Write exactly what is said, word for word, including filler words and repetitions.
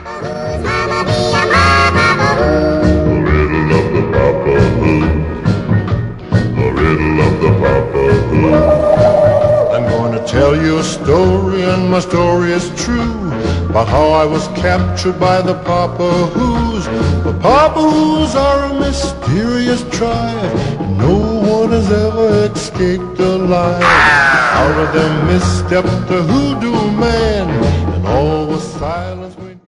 I'm going to tell you a story, and my story is true, about how I was captured by the Papa Who's. The Papa Who's are a mysterious tribe. No one has ever escaped alive. Out of them misstepped the hoodoo man.